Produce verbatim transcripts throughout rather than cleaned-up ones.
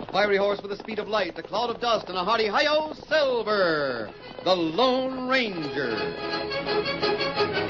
fiery horse with the speed of light, a cloud of dust, and a hearty hi-yo, Silver, the Lone Ranger.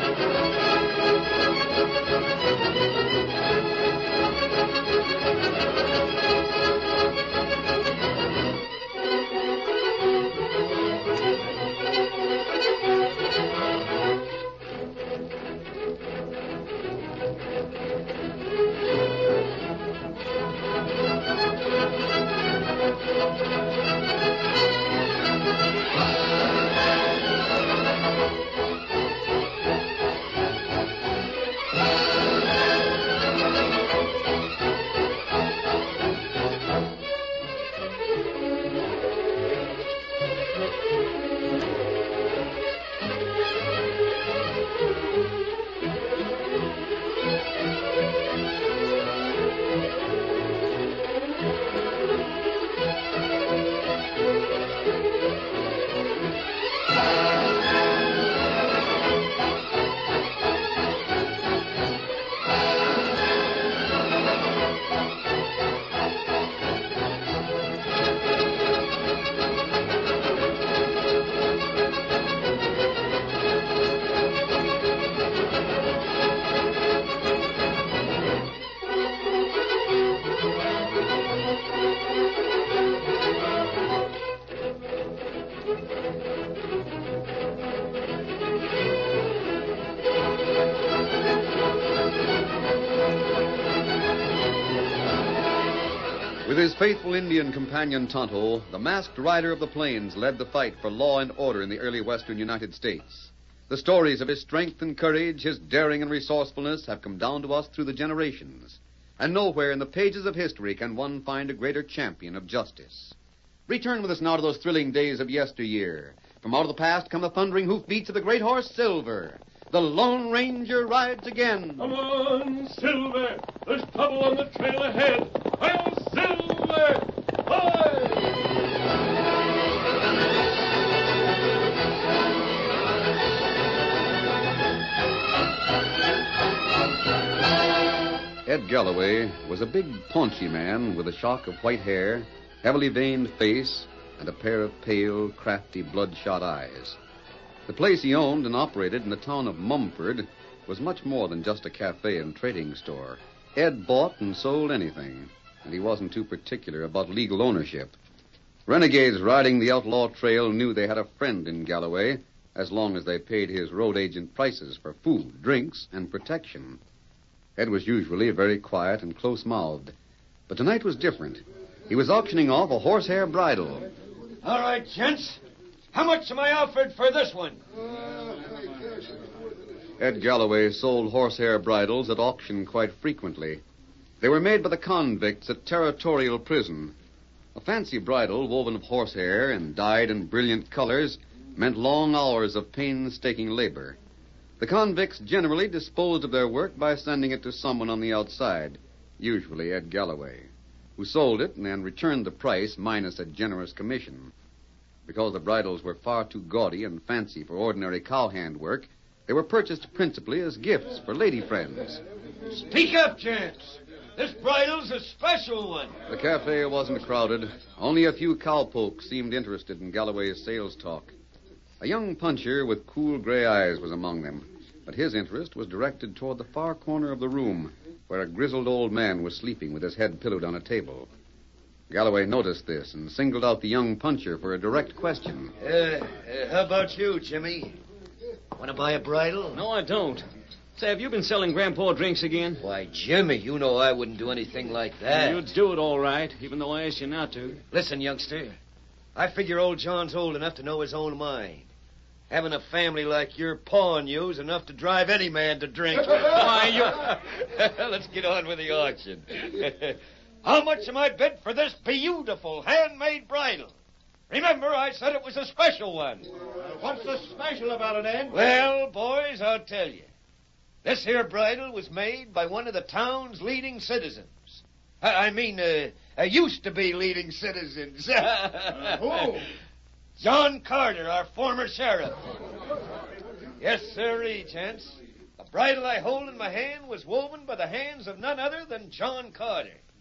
With his faithful Indian companion Tonto, the masked rider of the plains led the fight for law and order in the early western United States. The stories of his strength and courage, his daring and resourcefulness have come down to us through the generations. And nowhere in the pages of history can one find a greater champion of justice. Return with us now to those thrilling days of yesteryear. From out of the past come the thundering hoofbeats of the great horse Silver. The Lone Ranger rides again. Come on, Silver. There's trouble on the trail ahead. Hi-yo, Silver! Hi! Ed Galloway was a big, paunchy man with a shock of white hair, heavily veined face, and a pair of pale, crafty, bloodshot eyes. The place he owned and operated in the town of Mumford was much more than just a cafe and trading store. Ed bought and sold anything, and he wasn't too particular about legal ownership. Renegades riding the outlaw trail knew they had a friend in Galloway as long as they paid his road agent prices for food, drinks, and protection. Ed was usually very quiet and close-mouthed, but tonight was different. He was auctioning off a horsehair bridle. All right, gents. How much am I offered for this one? Ed Galloway sold horsehair bridles at auction quite frequently. They were made by the convicts at Territorial Prison. A fancy bridle woven of horsehair and dyed in brilliant colors meant long hours of painstaking labor. The convicts generally disposed of their work by sending it to someone on the outside, usually Ed Galloway, who sold it and then returned the price minus a generous commission. Because the bridles were far too gaudy and fancy for ordinary cowhand work, they were purchased principally as gifts for lady friends. Speak up, gents. This bridle's a special one. The cafe wasn't crowded. Only a few cowpokes seemed interested in Galloway's sales talk. A young puncher with cool gray eyes was among them, but his interest was directed toward the far corner of the room, where a grizzled old man was sleeping with his head pillowed on a table. Galloway noticed this and singled out the young puncher for a direct question. Uh, uh, how about you, Jimmy? Want to buy a bridle? No, I don't. Say, have you been selling Grandpa drinks again? Why, Jimmy, you know I wouldn't do anything like that. You'd do it all right, even though I asked you not to. Listen, youngster, I figure old John's old enough to know his own mind. Having a family like your pa and you's enough to drive any man to drink. Why, you... Let's get on with the auction. How much am I bid for this beautiful handmade bridle? Remember, I said it was a special one. What's so special about it, Ed? Well, boys, I'll tell you. This here bridle was made by one of the town's leading citizens. I, I mean, uh, uh, used to be leading citizens. uh, who? John Carter, our former sheriff. Yes, sirree, gents. The bridle I hold in my hand was woven by the hands of none other than John Carter.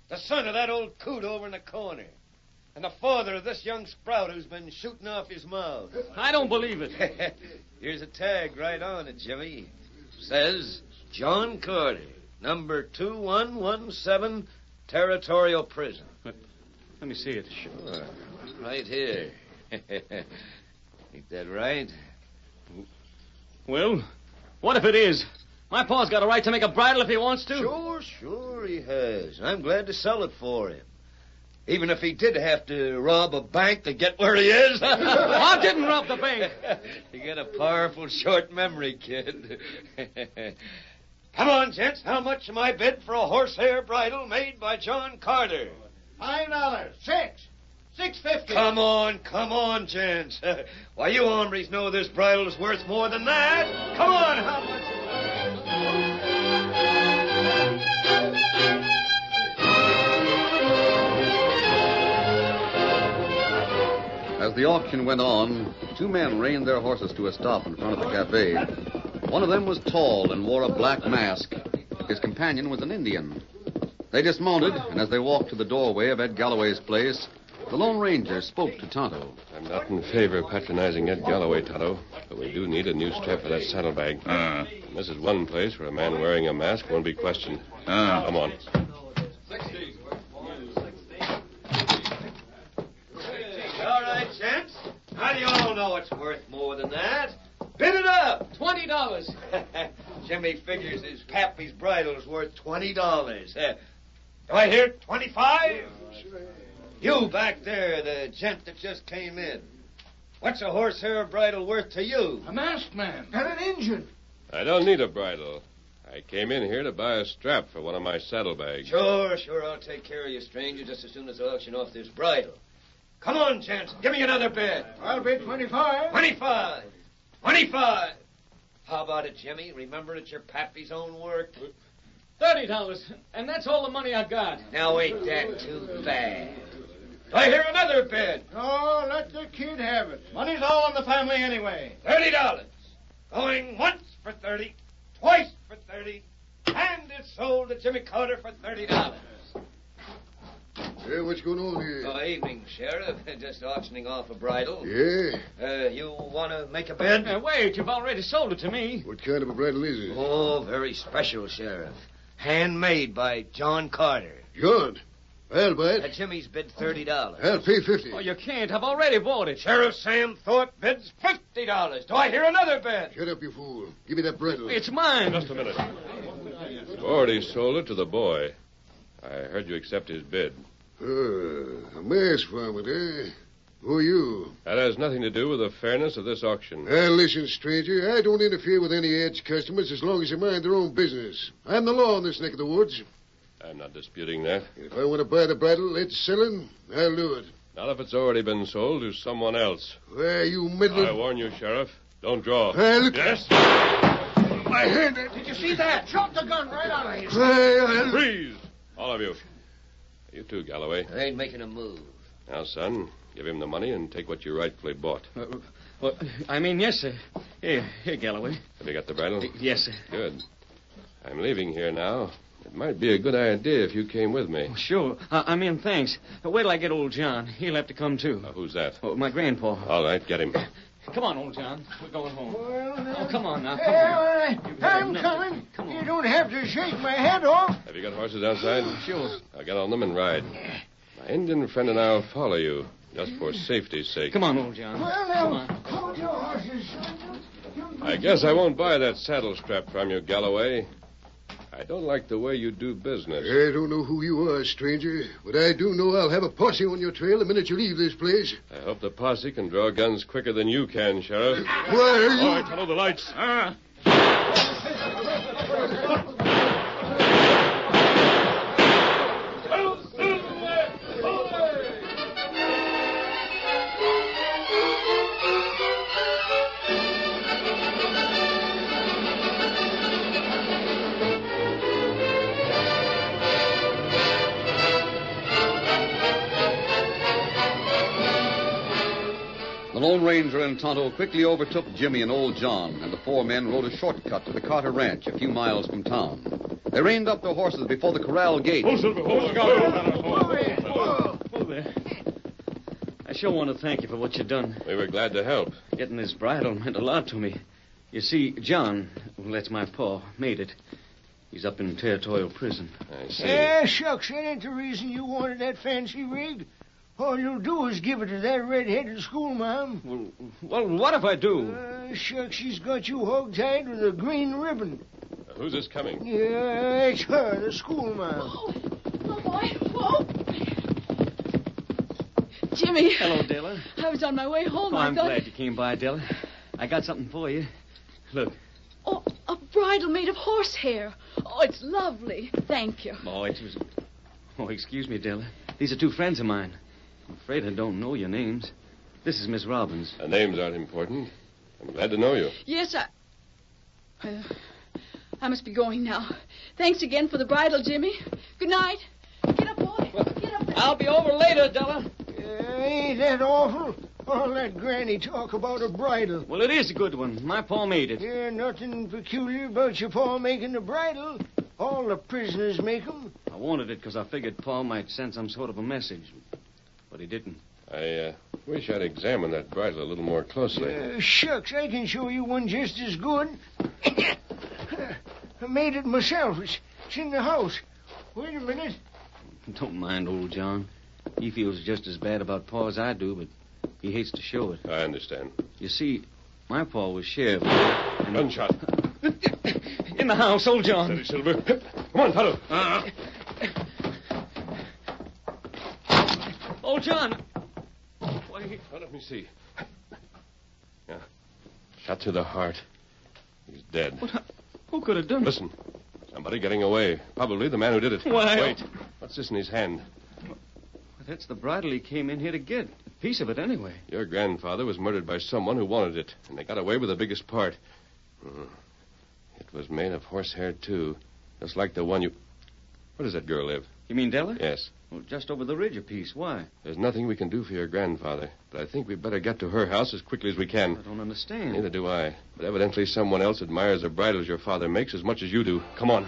The son of that old coot over in the corner. And the father of this young sprout who's been shooting off his mouth. I don't believe it. Here's a tag right on it, Jimmy. Says John Carter, number two one one seven, Territorial Prison. Let me see it. Sure. Right here. Ain't that right? Well, what if it is? My pa's got a right to make a bridle if he wants to. Sure, sure he has. I'm glad to sell it for him. Even if he did have to rob a bank to get where he is. I didn't rob the bank. You got a powerful short memory, kid. Come on, gents. How much am I bid for a horsehair bridle made by John Carter? Five dollars. Six. Six fifty. Come on, come on, gents. Why, you hombres know this bridle is worth more than that. Come on, how much? As the auction went on, two men reined their horses to a stop in front of the cafe. One of them was tall and wore a black mask. His companion was an Indian. They dismounted, and as they walked to the doorway of Ed Galloway's place, the Lone Ranger spoke to Tonto. I'm not in favor of patronizing Ed Galloway, Tonto, but we do need a new strap for that saddlebag. Uh, This is one place where a man wearing a mask won't be questioned. uh. Come on. All right, gents. How do you all know it's worth more than that? Bid it up. Twenty dollars. Jimmy figures his pappy's bridle is worth twenty dollars. Uh, do I hear twenty-five? You back there, the gent that just came in. What's a horsehair bridle worth to you? A masked man. And an Injun. I don't need a bridle. I came in here to buy a strap for one of my saddlebags. Sure, sure. I'll take care of you, stranger, just as soon as I auction off this bridle. Come on, gents. Give me another bid. I'll bid twenty-five. Twenty-five. Twenty-five. How about it, Jimmy? Remember it's your pappy's own work. Thirty dollars. And that's all the money I got. Now, ain't that too bad? Do I hear another bid? Oh, let the kid have it. Money's all in the family anyway. Thirty dollars. Going once for thirty, twice for thirty, and it's sold to Jimmy Carter for thirty dollars. Hey, what's going on here? Oh, evening, Sheriff. Just auctioning off a bridle. Yeah? Uh, you want to make a bid? Uh, wait, you've already sold it to me. What kind of a bridle is it? Oh, very special, Sheriff. Handmade by John Carter. John, I'll buy Uh, it. Jimmy's bid thirty dollars. I'll pay fifty. Oh, you can't. I've already bought it. Sheriff Sam Thorpe bids fifty dollars. Do I hear another bid? Shut up, you fool. Give me that bridle. It's mine. Just a minute. You've already sold it to the boy. I heard you accept his bid. Uh, a mask farmer, eh? Who are you? That has nothing to do with the fairness of this auction. Now, listen, stranger. I don't interfere with any Ed's customers as long as they mind their own business. I'm the law in this neck of the woods. I'm not disputing that. If I want to buy the bridle it's selling, I'll do it. Not if it's already been sold to someone else. Why, you middling... I warn you, Sheriff. Don't draw. Hey, look... Yes? My hand... Did you see that? Shot the gun right out of his. Hey, I'll... Freeze! All of you. You too, Galloway. I ain't making a move. Now, son, give him the money and take what you rightfully bought. Uh, well, I mean, yes, sir. Here, here, Galloway. Have you got the bridle? Yes, sir. Good. I'm leaving here now. It might be a good idea if you came with me. Oh, sure. I, I mean, thanks. Wait till I get old John. He'll have to come, too. Uh, who's that? Oh, my grandpa. All right, get him. Come on, old John. We're going home. Well, Oh, come on now. Come Hey, on. all right. You've had I'm enough. coming. Come on. You don't have to shake my head off. Have you got horses outside? Sure. I'll get on them and ride. My Indian friend and I'll follow you, just for safety's sake. Come on, old John. Well, Come now, on. hold your horses. I guess I won't buy that saddle strap from you, Galloway. I don't like the way you do business. I don't know who you are, stranger, but I do know I'll have a posse on your trail the minute you leave this place. I hope the posse can draw guns quicker than you can, Sheriff. Why are you... All right, follow the lights. Ah. The Lone Ranger and Tonto quickly overtook Jimmy and old John, and the four men rode a shortcut to the Carter Ranch a few miles from town. They reined up their horses before the corral gate. Oh, Silver, hold on. Hold on. Oh, there. I sure want to thank you for what you done. We were glad to help. Getting this bridle meant a lot to me. You see, John, well, that's my pa, made it. He's up in territorial prison. I see. Yeah, shucks, that ain't the reason you wanted that fancy rig. All you'll do is give it to that red-headed schoolma'am. Well, well, what if I do? Uh, shucks, she's got you hog-tied with a green ribbon. Uh, who's this coming? Yeah, it's her, the schoolma'am. Oh, oh, boy. Whoa. Jimmy. Hello, Della. I was on my way home. Oh, I I'm thought... glad you came by, Della. I got something for you. Look. Oh, a bridle made of horsehair. Oh, it's lovely. Thank you. Oh, it was... Oh, excuse me, Della. These are two friends of mine. I'm afraid I don't know your names. This is Miss Robbins. The names aren't important. I'm glad to know you. Yes, I... Uh, I must be going now. Thanks again for the bridle, Jimmy. Good night. Get up, boy. Get up there. I'll be over later, Della. Uh, ain't that awful? All that granny talk about a bridle. Well, it is a good one. My pa made it. Yeah, nothing peculiar about your pa making the bridle. All the prisoners make 'em. I wanted it because I figured Pa might send some sort of a message. But he didn't. I uh, wish I'd examine that bridle a little more closely. Uh, shucks, I can show you one just as good. I made it myself. It's, it's in the house. Wait a minute. Don't mind old John. He feels just as bad about Pa as I do, but he hates to show it. I understand. You see, my pa was sheriff. And Gunshot. in the house, old John. Steady, Silver. Come on, Tonto. Uh, old John. Why, Now, let me see. Yeah. Shot to the heart. He's dead. what, who could have done it? Listen. Somebody getting away. Probably the man who did it. Why- Wait. What's this in his hand? That's the bridle he came in here to get. A piece of it, anyway. Your grandfather was murdered by someone who wanted it, and they got away with the biggest part. Hmm. It was made of horsehair, too. Just like the one you... Where does that girl live? You mean Della? Yes. Well, just over the ridge a piece. Why? There's nothing we can do for your grandfather, but I think we'd better get to her house as quickly as we can. I don't understand. Neither do I. But evidently someone else admires the bridles your father makes as much as you do. Come on.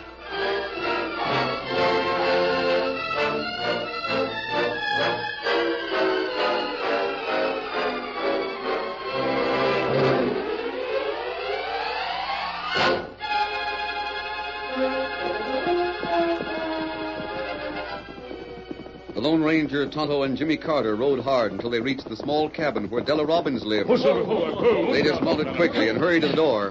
The Lone Ranger, Tonto, and Jimmy Carter rode hard until they reached the small cabin where Della Robbins lived. Oh, Silver, hold on. Hold on. They dismounted quickly and hurried to the door.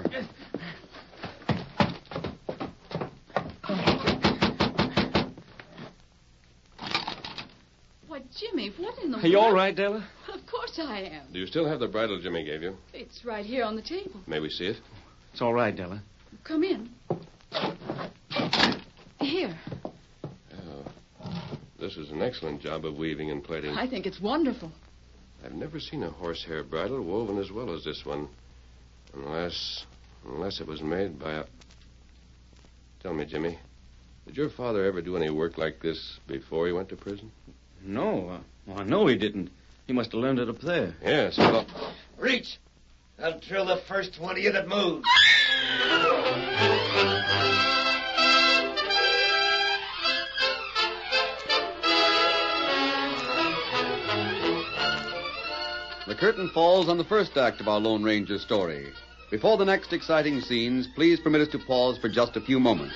Why, Jimmy, what in the Are you all world? right, Della? Of course I am. Do you still have the bridle Jimmy gave you? It's right here on the table. May we see it? It's all right, Della. Come in. Here. Oh. This is an excellent job of weaving and plaiting. I think it's wonderful. I've never seen a horsehair bridle woven as well as this one. Unless... unless it was made by a... Tell me, Jimmy, did your father ever do any work like this before he went to prison? No. Uh, well, I know he didn't. He must have learned it up there. Yes, well... Reach. I'll drill the first one of you that moves. The curtain falls on the first act of our Lone Ranger story. Before the next exciting scenes, please permit us to pause for just a few moments.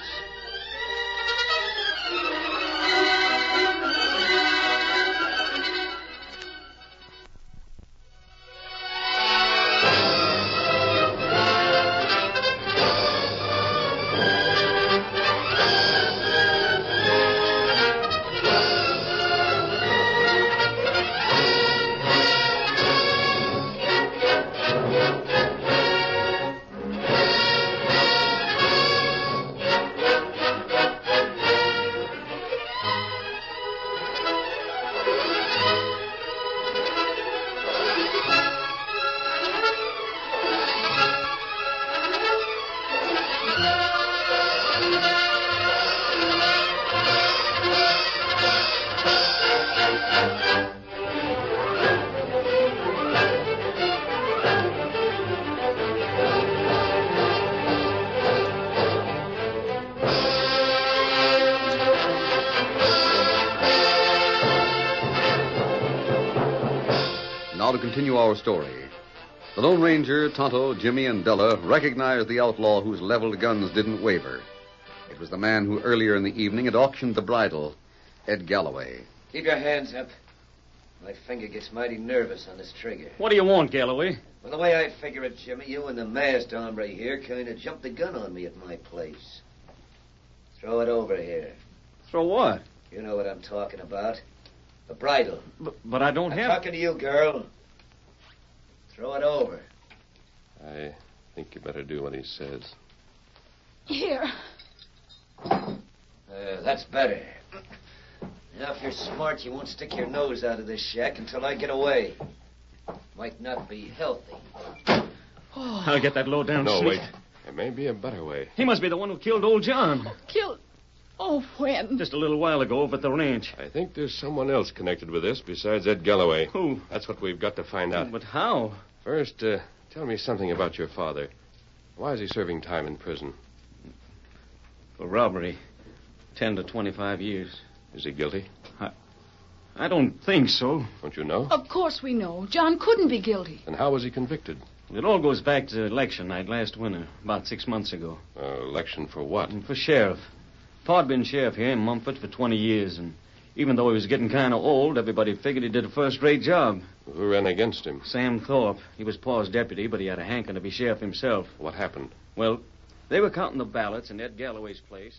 Now to continue our story. The Lone Ranger, Tonto, Jimmy, and Della recognized the outlaw whose leveled guns didn't waver. It was the man who earlier in the evening had auctioned the bridle, Ed Galloway. Keep your hands up. My finger gets mighty nervous on this trigger. What do you want, Galloway? Well, the way I figure it, Jimmy, you and the masked hombre here kind of jumped the gun on me at my place. Throw it over here. Throw what? You know what I'm talking about. The bridle. But, but I don't I'm have... talking to you, girl. Throw it over. I think you better do what he says. Here. Uh, that's better. Now, if you're smart, you won't stick your nose out of this shack until I get away. Might not be healthy. Oh. I'll get that low down No, sneak. wait. There may be a better way. He must be the one who killed old John. Killed? Oh, when? Just a little while ago over at the ranch. I think there's someone else connected with this besides Ed Galloway. Who? That's what we've got to find out. But how? First, uh, tell me something about your father. Why is he serving time in prison? For robbery. Ten to twenty-five years. Is he guilty? I, I don't think so. Don't you know? Of course we know. John couldn't be guilty. Then how was he convicted? It all goes back to election night last winter, about six months ago. Uh, election for what? For sheriff. Pa'd been sheriff here in Mumford for twenty years, and even though he was getting kind of old, everybody figured he did a first-rate job. Who ran against him? Sam Thorpe. He was Pa's deputy, but he had a hankering to be sheriff himself. What happened? Well, they were counting the ballots in Ed Galloway's place.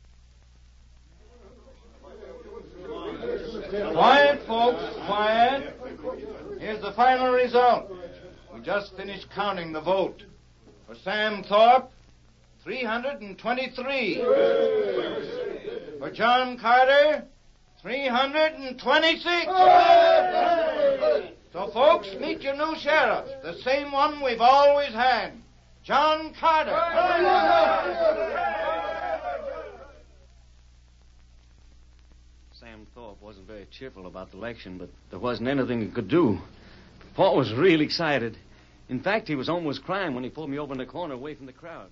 Quiet, folks, quiet. Here's the final result. We just finished counting the vote. For Sam Thorpe, three hundred twenty-three. For John Carter, three hundred twenty-six. So, folks, meet your new sheriff, the same one we've always had, John Carter. Sam Thorpe wasn't very cheerful about the election, but there wasn't anything he could do. Pa was real excited. In fact, he was almost crying when he pulled me over in the corner away from the crowd.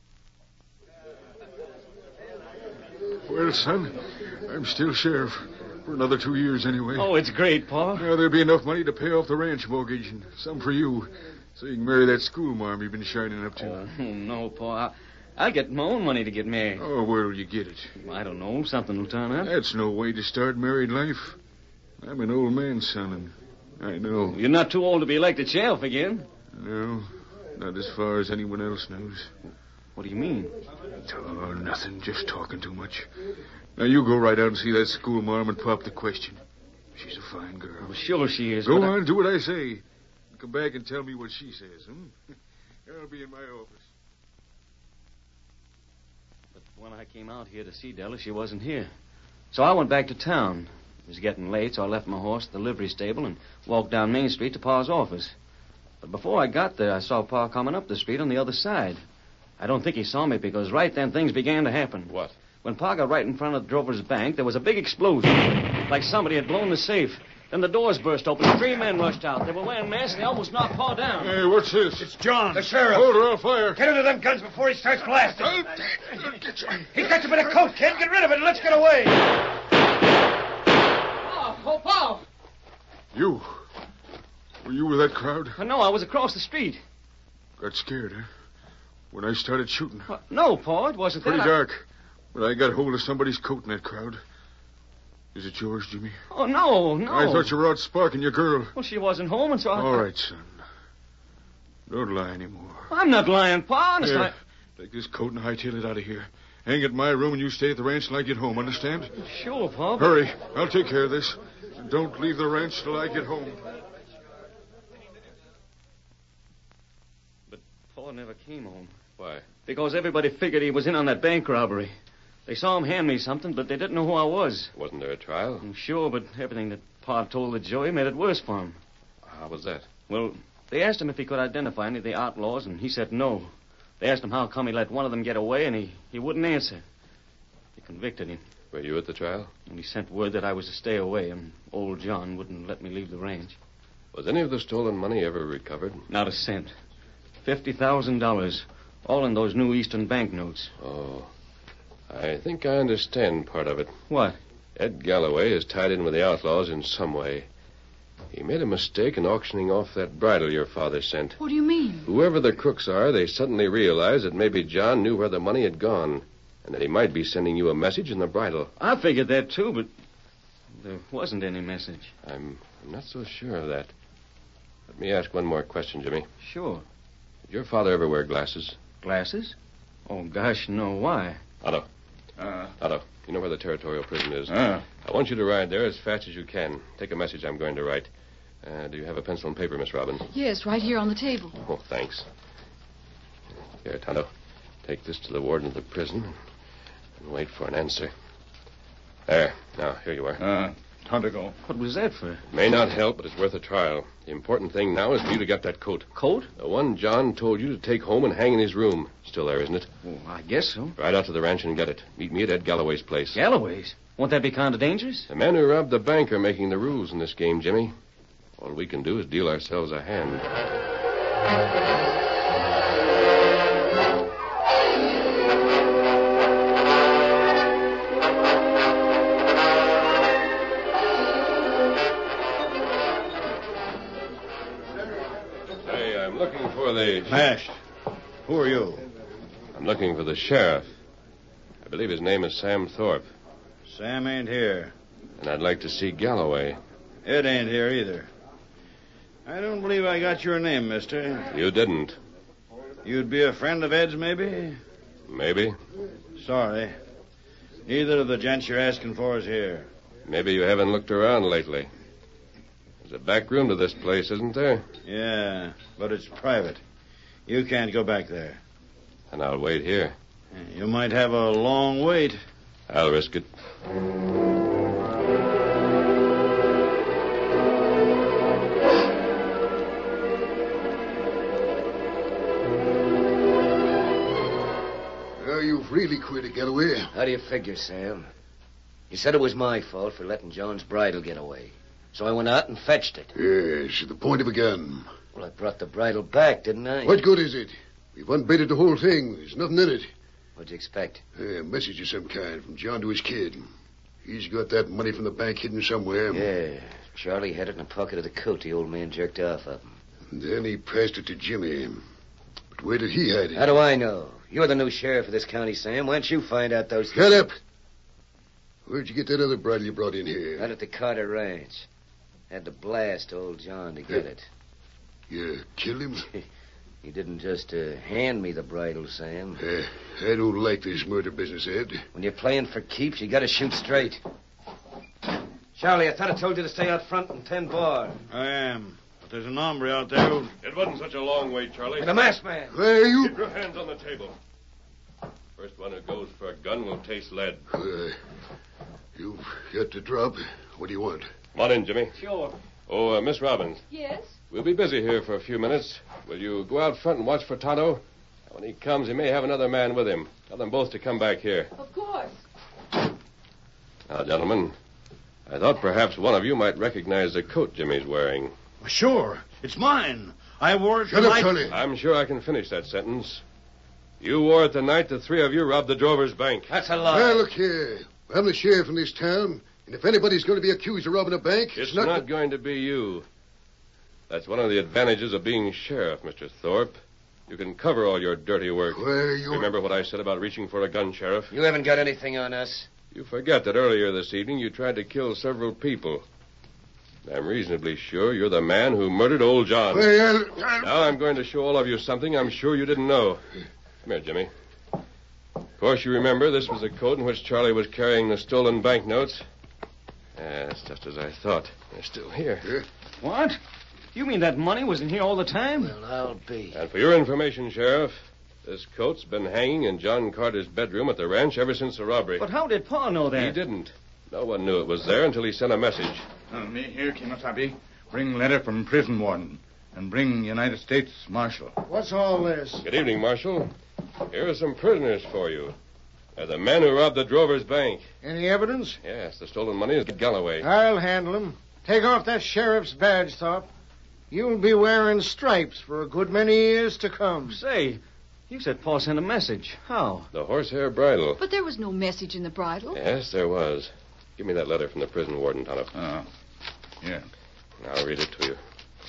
Well, son, I'm still sheriff. For another two years, anyway. Oh, it's great, Pa. Now, there'll be enough money to pay off the ranch mortgage and some for you, so you can marry that schoolmarm you've been shining up to. Oh, no, Pa. I'll get my own money to get married. Oh, where'll you get it? I don't know. Something will turn up. That's no way to start married life. I'm an old man, son, and I know. You're not too old to be elected sheriff again. No, not as far as anyone else knows. What do you mean? Oh, nothing. Just talking too much. Now, you go right out and see that schoolmarm and pop the question. She's a fine girl. Well, sure she is. Go but on, I... do what I say. Come back and tell me what she says, hmm? I'll be in my office. But when I came out here to see Della, she wasn't here. So I went back to town. It was getting late, so I left my horse at the livery stable and walked down Main Street to Pa's office. But before I got there, I saw Pa coming up the street on the other side. I don't think he saw me because right then things began to happen. What? When Pa got right in front of the Drover's bank, there was a big explosion. Like somebody had blown the safe. Then the doors burst open. Three men rushed out. They were wearing masks and they almost knocked Pa down. Hey, what's this? It's John. The sheriff. Hold her, I'll fire. Get into them guns before he starts blasting. He's got you by the coat, kid. Get rid of it and let's get away. Oh, oh, Pa. You? Were you with that crowd? Uh, no, I was across the street. Got scared, huh? When I started shooting. Uh, no, Pa, it wasn't Pretty that. dark. But I got hold of somebody's coat in that crowd. Is it yours, Jimmy? I... Oh, no, no. I thought you were out sparking your girl. Well, she wasn't home, and so I... All right, son. Don't lie anymore. I'm not lying, Pa. Honest, Here, I... take this coat and hightail it out of here. Hang it in my room and you stay at the ranch till I get home, understand? Sure, Pa. But... Hurry. I'll take care of this. And don't leave the ranch till I get home. But Pa never came home. Why? Because everybody figured he was in on that bank robbery. They saw him hand me something, but they didn't know who I was. Wasn't there a trial? I'm sure, but everything that Pa told the jury made it worse for him. How was that? Well, they asked him if he could identify any of the outlaws, and he said no. They asked him how come he let one of them get away, and he, he wouldn't answer. They convicted him, Were you at the trial? and he sent word that I was to stay away, and old John wouldn't let me leave the ranch. Was any of the stolen money ever recovered? Not a cent. Fifty thousand dollars, all in those new Eastern banknotes. Oh. I think I understand part of it. What? Ed Galloway is tied in with the outlaws in some way. He made a mistake in auctioning off that bridle your father sent. What do you mean? Whoever the crooks are, they suddenly realized that maybe John knew where the money had gone, and that he might be sending you a message in the bridle. I figured that, too, but there wasn't any message. I'm, I'm not so sure of that. Let me ask one more question, Jimmy. Sure. Did your father ever wear glasses? Glasses? Oh, gosh, no. Why? Otto. Uh, Otto, you know where the territorial prison is? uh. I want you to ride there as fast as you can. Take a message I'm going to write. Uh, do you have a pencil and paper, Miss Robin? Yes, right here on the table. Oh, thanks. Here, Tonto. Take this to the warden of the prison and wait for an answer. There. Now, here you are. Uh, Tonto go. What was that for? It may not help, but it's worth a trial. The important thing now is for you to get that coat. Coat? The one John told you to take home and hang in his room. Still there, isn't it? Oh, I guess so. Ride out to the ranch and get it. Meet me at Ed Galloway's place. Galloway's? Won't that be kind of dangerous? The men who robbed the bank are making the rules in this game, Jimmy. All we can do is deal ourselves a hand. Hey, I'm looking for the... Mashed. Who are you? I'm looking for the sheriff. I believe his name is Sam Thorpe. Sam ain't here. And I'd like to see Galloway. Ed ain't here either. I don't believe I got your name, mister. You didn't. You'd be a friend of Ed's, maybe? Maybe. Sorry. Neither of the gents you're asking for is here. Maybe you haven't looked around lately. There's a back room to this place, isn't there? Yeah, but it's private. You can't go back there. And I'll wait here. You might have a long wait. I'll risk it. Now you've really quit it, Galloway. How do you figure, Sam? You said it was my fault for letting John's bridle get away. So I went out and fetched it. Yes, at the point of a gun. Well, I brought the bridle back, didn't I? What good is it? We've unbaited the whole thing. There's nothing in it. What'd you expect? A message of some kind from John to his kid. He's got that money from the bank hidden somewhere. Yeah. Charlie had it in the pocket of the coat the old man jerked off of him. And then he passed it to Jimmy. But where did he hide it? How do I know? You're the new sheriff of this county, Sam. Why don't you find out those Shut things? up. Where'd you get that other bridle you brought in here? Out at the Carter Ranch. Had to blast old John to get it. You killed him? He didn't just uh, hand me the bridle, Sam. Uh, I don't like this murder business, Ed. When you're playing for keeps, you gotta shoot straight. Charlie, I thought I told you to stay out front and tend bar. I am. But there's an hombre out there who... It wasn't such a long wait, Charlie. And a masked man. Where are you? Keep your hands on the table. First one who goes for a gun will taste lead. Uh, you've got the drop. What do you want? Come on in, Jimmy. Sure. Oh, uh, Miss Robbins. Yes? We'll be busy here for a few minutes. Will you go out front and watch for Tonto? When he comes, he may have another man with him. Tell them both to come back here. Of course. Now, gentlemen, I thought perhaps one of you might recognize the coat Jimmy's wearing. Sure. It's mine. I wore it Shut the up, night... Charlie. I'm sure I can finish that sentence. You wore it the night the three of you robbed the Drover's bank. That's a lie. Well, look here. I'm the sheriff in this town, and if anybody's going to be accused of robbing a bank, It's it's not... not going to be you. That's one of the advantages of being sheriff, Mister Thorpe. You can cover all your dirty work. Where you... Remember what I said about reaching for a gun, Sheriff? You haven't got anything on us. You forget that earlier this evening you tried to kill several people. I'm reasonably sure you're the man who murdered old John. Well, I'll... Now I'm going to show all of you something I'm sure you didn't know. Come here, Jimmy. Of course, you remember this was the coat in which Charlie was carrying the stolen banknotes. Yes, just as I thought. They're still here. Yeah. What? You mean that money was in here all the time? Well, I'll be. And for your information, Sheriff, this coat's been hanging in John Carter's bedroom at the ranch ever since the robbery. But how did Pa know that? He didn't. No one knew it was there until he sent a message. Uh, me here, Kimasabi. Bring letter from prison warden. And bring United States Marshal. What's all this? Good evening, Marshal. Here are some prisoners for you. They're the men who robbed the Drover's bank. Any evidence? Yes, the stolen money is at Galloway. I'll handle him. Take off that sheriff's badge, Thorpe. You'll be wearing stripes for a good many years to come. Say, you said Pa sent a message. How? The horsehair bridle. But there was no message in the bridle. Yes, there was. Give me that letter from the prison warden, Tonto. Uh, yeah. I'll read it to you.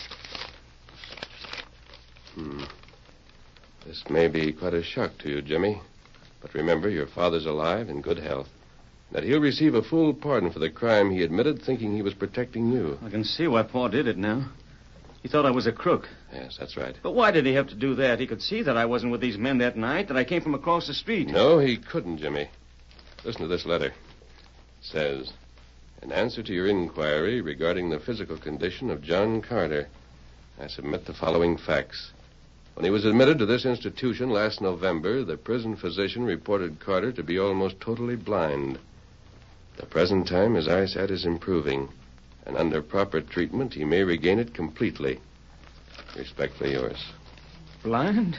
Hmm. This may be quite a shock to you, Jimmy. But remember, your father's alive, in good health. That he'll receive a full pardon for the crime he admitted, thinking he was protecting you. I can see why Pa did it now. He thought I was a crook. Yes, that's right. But why did he have to do that? He could see that I wasn't with these men that night, that I came from across the street. No, he couldn't, Jimmy. Listen to this letter. It says, in answer to your inquiry regarding the physical condition of John Carter, I submit the following facts. When he was admitted to this institution last November, the prison physician reported Carter to be almost totally blind. At the present time, his eyesight is improving, and under proper treatment, he may regain it completely. Respectfully yours. Blind?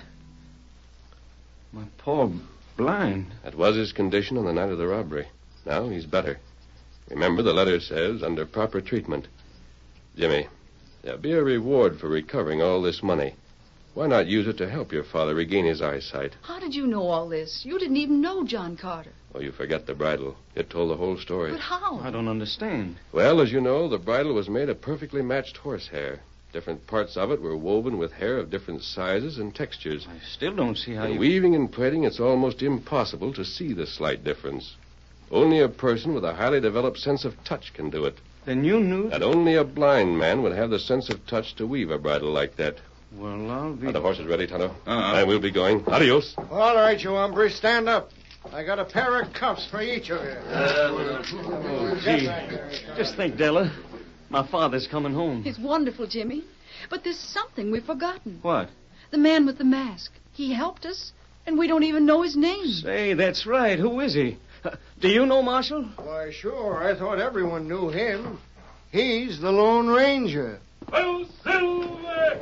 My pa blind? That was his condition on the night of the robbery. Now he's better. Remember, the letter says, under proper treatment. Jimmy, there'll be a reward for recovering all this money. Why not use it to help your father regain his eyesight? How did you know all this? You didn't even know John Carter. Oh, you forget the bridle. It told the whole story. But how? I don't understand. Well, as you know, the bridle was made of perfectly matched horsehair. Different parts of it were woven with hair of different sizes and textures. I still don't see how In you... weaving and plaiting, it's almost impossible to see the slight difference. Only a person with a highly developed sense of touch can do it. Then you knew... And only a blind man would have the sense of touch to weave a bridle like that. Well, I'll be... Are the horses ready, Tonto? Uh-uh. And we'll be going. Adios. All right, you hombres, stand up. I got a pair of cuffs for each of you. Oh, gee. Just think, Della. My father's coming home. It's wonderful, Jimmy. But there's something we've forgotten. What? The man with the mask. He helped us, and we don't even know his name. Say, that's right. Who is he? Uh, do you know, Marshal? Why, sure. I thought everyone knew him. He's the Lone Ranger. Oh, Silver!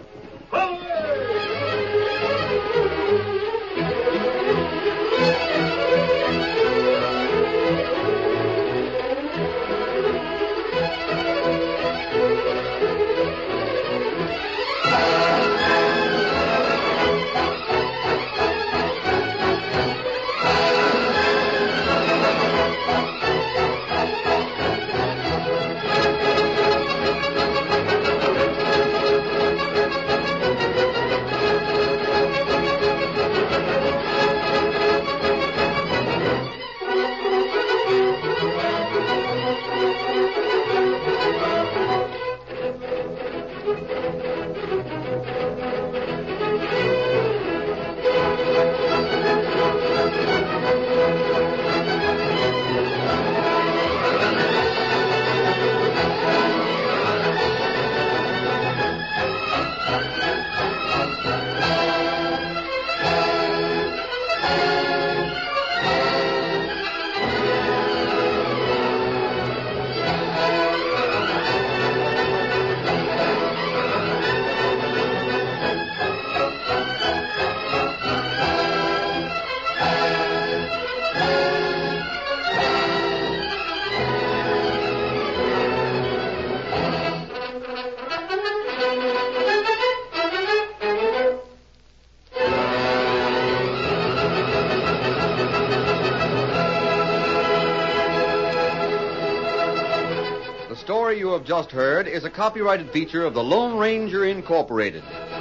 The story you have just heard is a copyrighted feature of the Lone Ranger Incorporated.